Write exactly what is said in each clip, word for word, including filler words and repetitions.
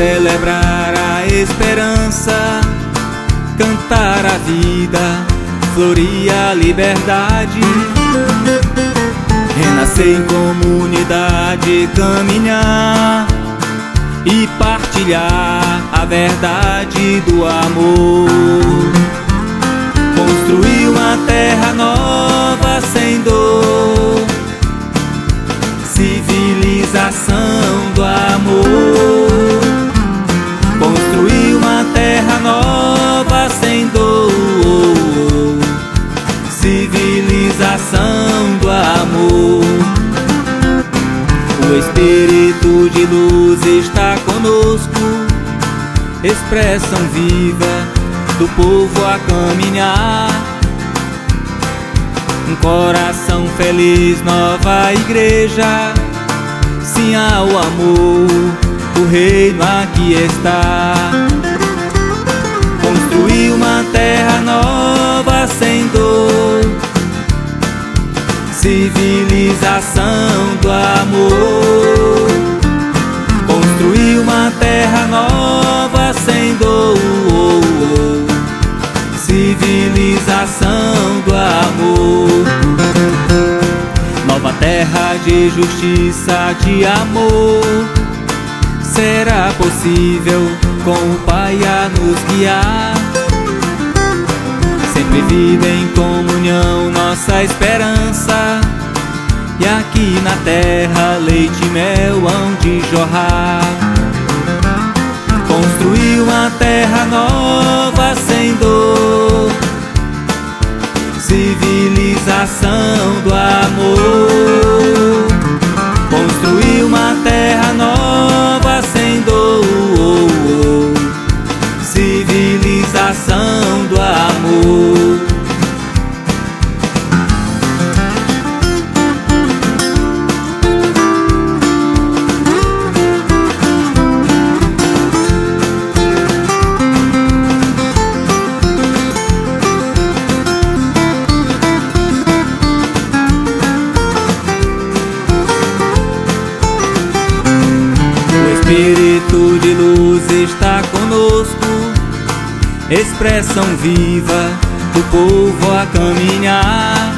celebrar a esperança, cantar a vida, florir a liberdade, renascer em comunidade, caminhar e partilhar a verdade do amor. Construir uma terra nova sem dor, civilização do amor. Construir uma terra nova sem dor, civilização do amor. O Espírito de luz está conosco, expressão viva do povo a caminhar. Um coração feliz, nova igreja, sim ao amor, o reino aqui está. Construir uma terra nova sem dor, civilização do amor. Construir uma terra nova sem dor, civilização do amor. Nova terra de justiça, de amor, será possível com o Pai a nos guiar. Sempre vida em comunhão, nossa esperança, e aqui na terra leite e mel hão de jorrar. Construir uma terra nova sem dor, civilização do amor. Construir uma terra nova sem dor, civilização do amor. O Espírito de luz está conosco, expressão viva do povo a caminhar.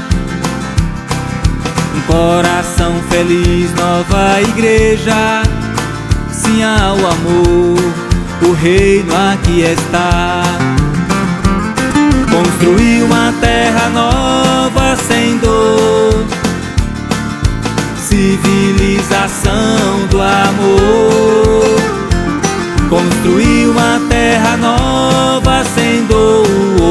Um coração feliz, nova igreja, sim ao amor, o reino aqui está. Construir uma terra nova sem dor, civilização do amor. Construir uma terra nova sem dor,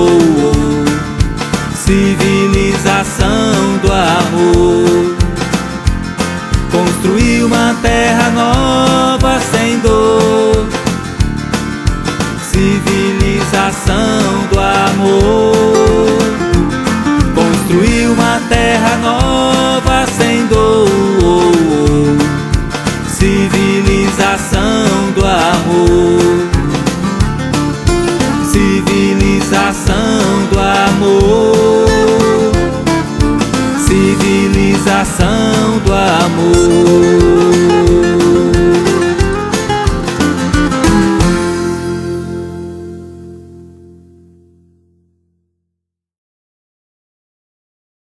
civilização do amor. Construir uma terra nova sem dor, civilização do amor. Construir uma terra nova sem dor, civilização do amor. Civilização do amor. Civilização do amor.